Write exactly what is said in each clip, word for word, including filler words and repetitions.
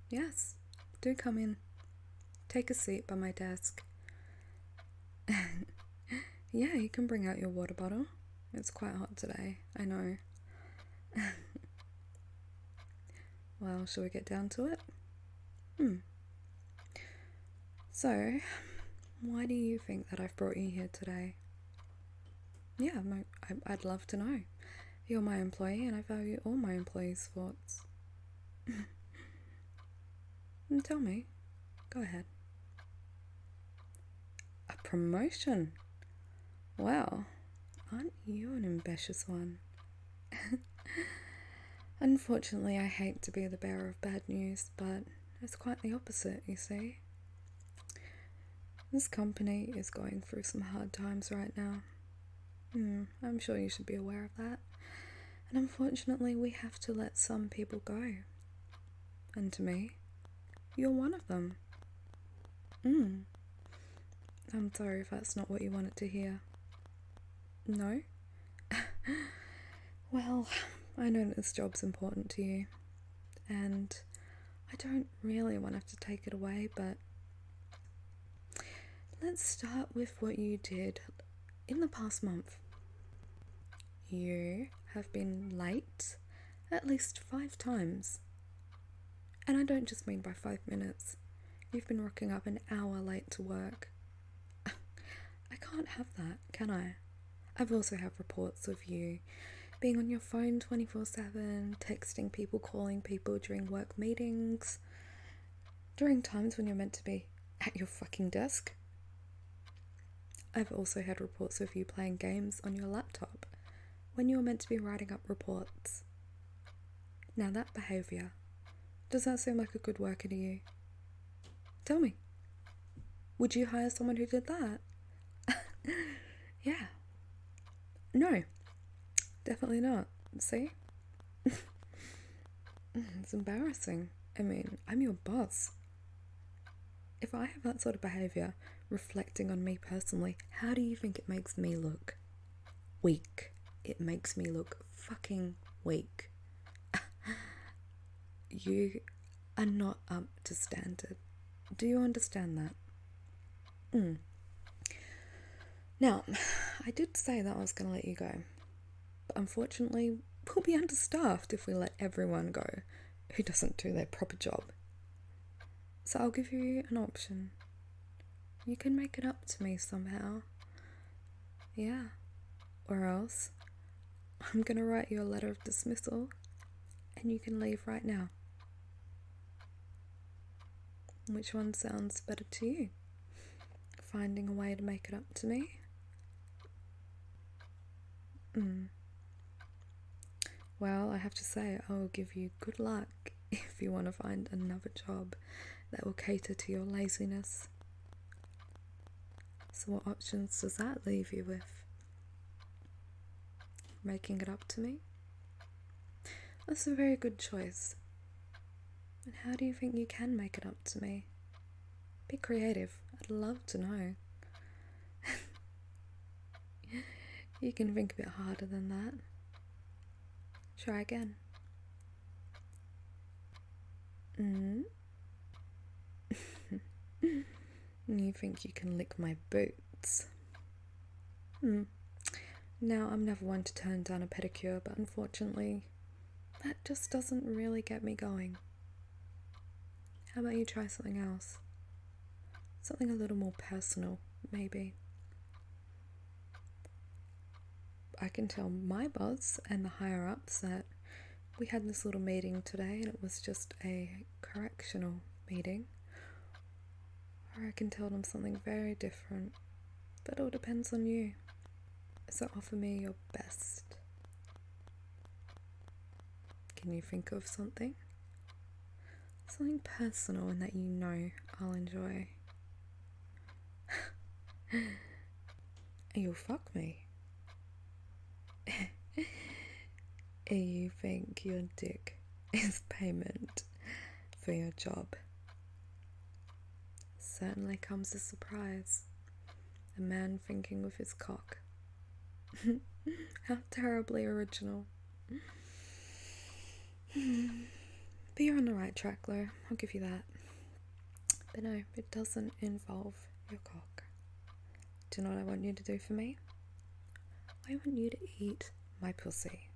Yes, do come in. Take a seat by my desk. Yeah, you can bring out your water bottle. It's quite hot today, I know. Well, shall we get down to it? Hmm. So, why do you think that I've brought you here today? Yeah, my, I, I'd love to know. You're my employee and I value all my employees' thoughts. Tell me. Go ahead. A promotion? Wow, aren't you an ambitious one? Unfortunately, I hate to be the bearer of bad news, but it's quite the opposite, you see. This company is going through some hard times right now. Hmm, I'm sure you should be aware of that. And unfortunately, we have to let some people go. And to me, you're one of them. Hmm. I'm sorry if that's not what you wanted to hear. No? Well, I know that this job's important to you, and I don't really want to have to take it away, but let's start with what you did in the past month. You have been late at least five times. And I don't just mean by five minutes. You've been rocking up an hour late to work. I can't have that, can I? I've also had reports of you being on your phone twenty-four seven, texting people, calling people during work meetings, during times when you're meant to be at your fucking desk. I've also had reports of you playing games on your laptop when you're meant to be writing up reports. Now that behaviour, does that seem like a good worker to you? Tell me. Would you hire someone who did that? Yeah. No. Definitely not. See? It's embarrassing. I mean, I'm your boss. If I have that sort of behaviour reflecting on me personally, how do you think it makes me look? Weak. It makes me look fucking weak. You are not up to standard. Do you understand that? Mm. Now, I did say that I was going to let you go, but unfortunately, we'll be understaffed if we let everyone go who doesn't do their proper job. So I'll give you an option. You can make it up to me somehow. Yeah. Or else, I'm going to write you a letter of dismissal and you can leave right now. Which one sounds better to you? Finding a way to make it up to me? Mm. Well, I have to say, I will give you good luck if you want to find another job that will cater to your laziness. So what options does that leave you with? Making it up to me? That's a very good choice. And how do you think you can make it up to me? Be creative. I'd love to know. You can think a bit harder than that. Try again. Mm? You think you can lick my boots? Hmm. Now, I'm never one to turn down a pedicure, but unfortunately, that just doesn't really get me going. How about you try something else? Something a little more personal, maybe. I can tell my boss and the higher-ups that we had this little meeting today and it was just a correctional meeting. Or I can tell them something very different. But it all depends on you. So offer me your best. Can you think of something? Something personal and that you know I'll enjoy. You'll fuck me. You think your dick is payment for your job? Certainly comes as a surprise. A man thinking with his cock. How terribly original. But you're on the right track, Lo. I'll give you that. But no, it doesn't involve your cock. Do you know what I want you to do for me? I want you to eat my pussy.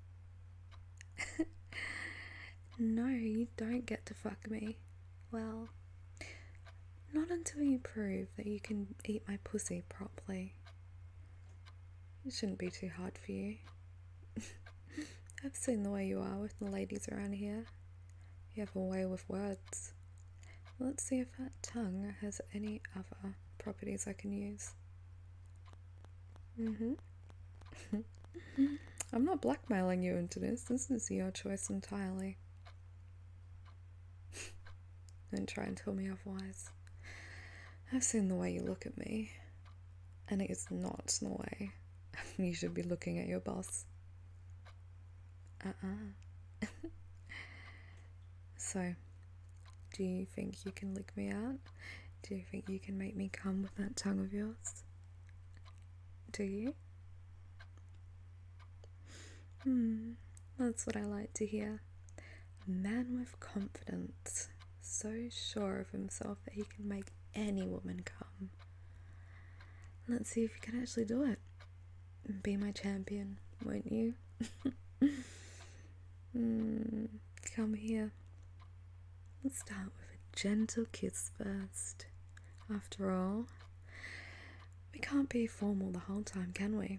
No, you don't get to fuck me. Well, not until you prove that you can eat my pussy properly. It shouldn't be too hard for you. I've seen the way you are with the ladies around here. You have a way with words. Let's see if that tongue has any other properties I can use. Mm-hmm. I'm not blackmailing you into this. This is your choice entirely. Don't try and tell me otherwise. I've seen the way you look at me, and it is not the way you should be looking at your boss. Uh-uh. So, do you think you can lick me out? Do you think you can make me come with that tongue of yours? Do you? Hmm, that's what I like to hear. A man with confidence, so sure of himself that he can make any woman come. Let's see if you can actually do it. Be my champion, won't you? mm, come here. Let's start with a gentle kiss first. After all, we can't be formal the whole time, can we?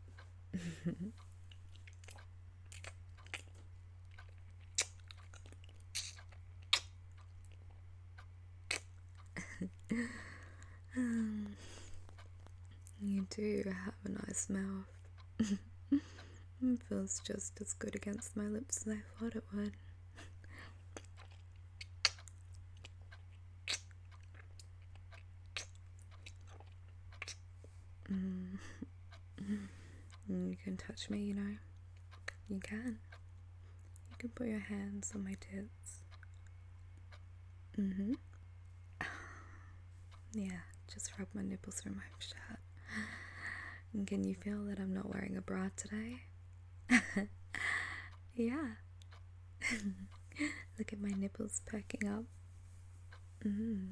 um, you do have a nice mouth. It feels just as good against my lips as I thought it would. Mm. You can touch me, you know. You can. You can put your hands on my tits. Mm-hmm. Yeah, just rub my nipples through my shirt. And can you feel that I'm not wearing a bra today? Yeah. Look at my nipples perking up. Mm.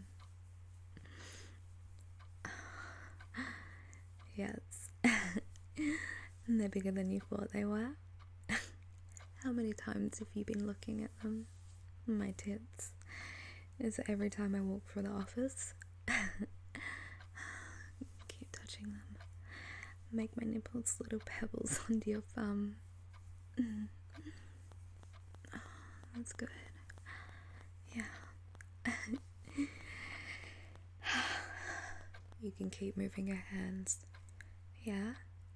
Yes. And they're bigger than you thought they were. How many times have you been looking at them? My tits. Is it every time I walk through the office? Keep touching them. Make my nipples little pebbles onto your thumb. Mm. Oh, that's good. Yeah. You can keep moving your hands. Yeah?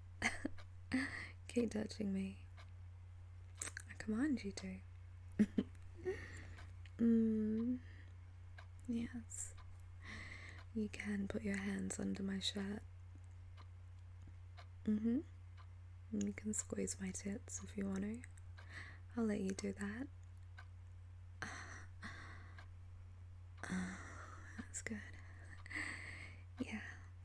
Keep touching me. I command you to. mm. Yes. You can put your hands under my shirt. Mm-hmm. You can squeeze my tits if you want to. I'll let you do that. Oh, that's good. Yeah.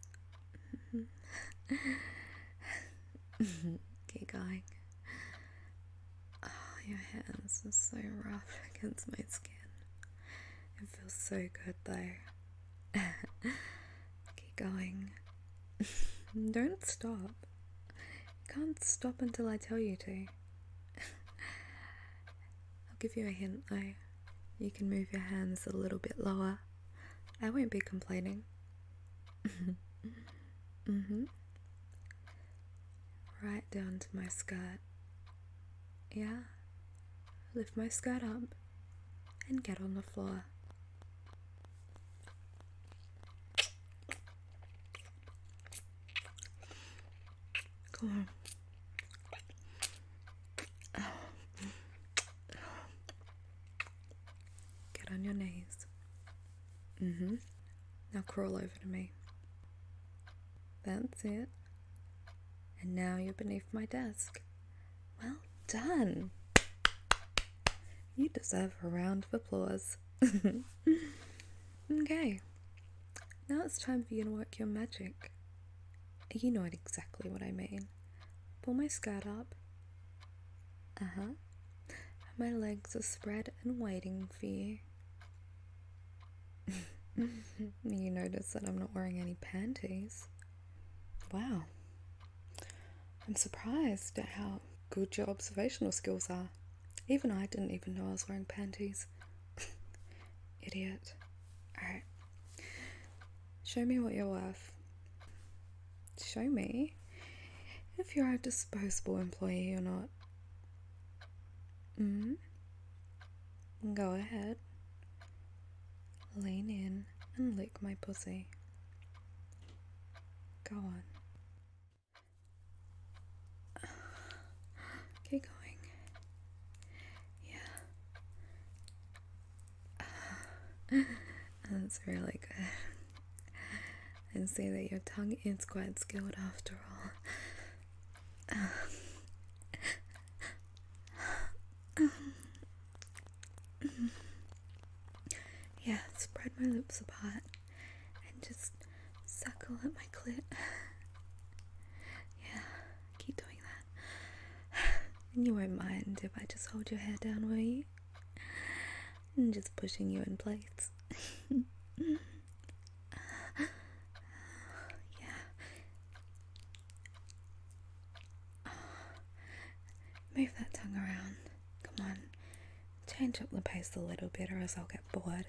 Keep going. Oh, your hands are so rough against my skin. It feels so good though. Keep going. Don't stop. You can't stop until I tell you to. I'll give you a hint though. You can move your hands a little bit lower. I won't be complaining. Mm-hmm. Right down to my skirt. Yeah. Lift my skirt up and get on the floor. Come on. Get on your knees. Mm-hmm. Now crawl over to me. That's it. And now you're beneath my desk. Well done. You deserve a round of applause. Okay. Now it's time for you to work your magic. You know exactly what I mean. Pull my skirt up. Uh-huh. My legs are spread and waiting for you. You notice that I'm not wearing any panties. Wow. I'm surprised at how good your observational skills are. Even I didn't even know I was wearing panties. Idiot. Alright. Show me what you're worth. Show me if you're a disposable employee or not. Mm-hmm. Go ahead. Lean in and lick my pussy. Go on. Keep going. Yeah. That's really good. And see that your tongue is quite skilled after all. Yeah, spread my lips apart and just suckle at my clit. Yeah, keep doing that. And you won't mind if I just hold your hair down, will you? And just pushing you in place. Move that tongue around. Come on. Change up the pace a little bit or else I'll get bored.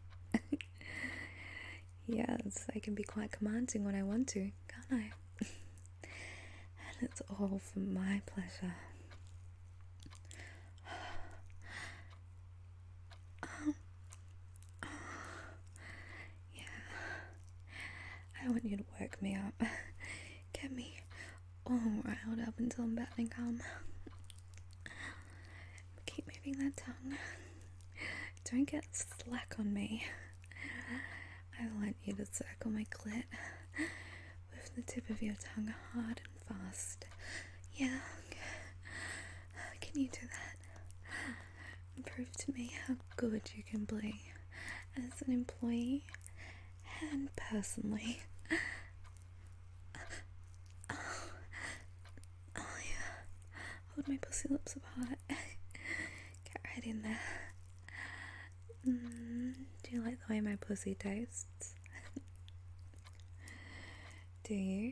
Yes, I can be quite commanding when I want to, can't I? And it's all for my pleasure. Oh. Oh. Yeah. I want you to work me up. Get me all riled up until I'm batting calm. Keep moving that tongue. Don't get slack on me. I want you to circle my clit with the tip of your tongue hard and fast. Yeah. Can you do that? And prove to me how good you can be as an employee and personally. Oh, oh yeah. Hold my pussy lips apart. Get right in there. Mm, do you like the way my pussy tastes? Do you?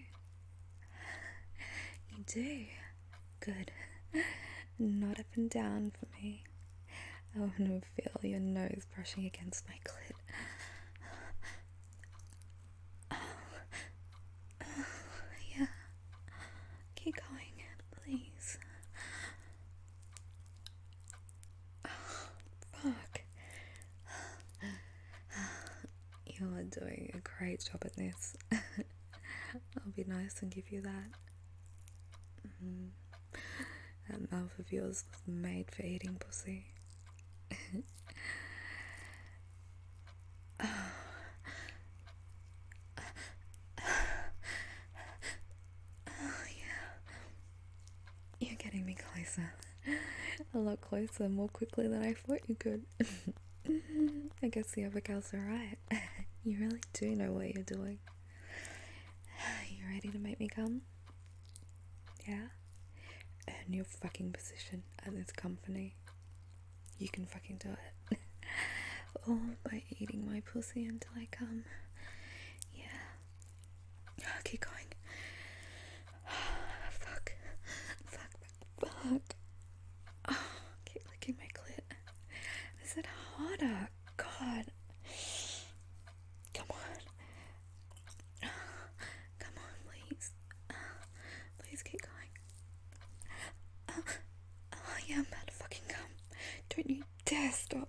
You do? Good. Not up and down for me. I want to feel your nose brushing against my clit. Oh. Oh, yeah. Keep going, please. Oh, fuck. You're doing a great job at this. I'll be nice and give you that. Mm. That mouth of yours was made for eating pussy. Oh. Oh, yeah. You're getting me closer. A lot closer, more quickly than I thought you could. I guess the other girls are right. You really do know what you're doing. You ready to make me come? Yeah? Earn your fucking position at this company. You can fucking do it. All by eating my pussy until I come. Yeah. Keep going. Fuck. Fuck, fuck, fuck. Oh, keep licking my clit. Is it harder? God. Come on. Come on, please. Please keep going. Oh, oh yeah, I'm about to fucking come. Don't you dare stop.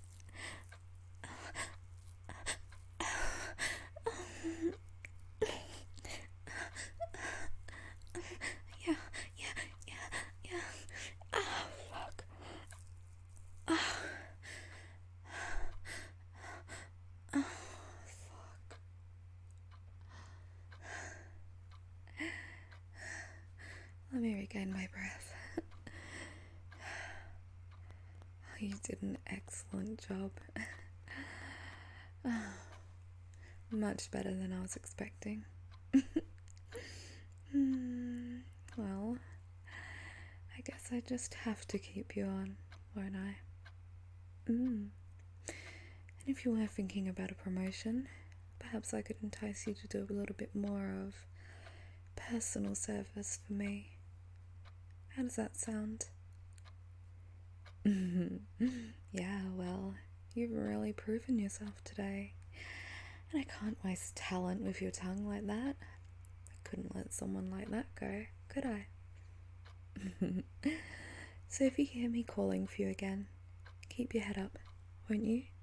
Yeah, yeah, yeah, yeah. Oh, fuck. Oh. Oh, fuck. Let me regain my breath. You did an excellent job. Oh, much better than I was expecting. mm, well, I guess I just have to keep you on won't I? Mm. And if you were thinking about a promotion, perhaps I could entice you to do a little bit more of personal service for me. How does that sound? Yeah, well, you've really proven yourself today. And I can't waste talent with your tongue like that. I couldn't let someone like that go, could I? So if you hear me calling for you again, keep your head up, won't you?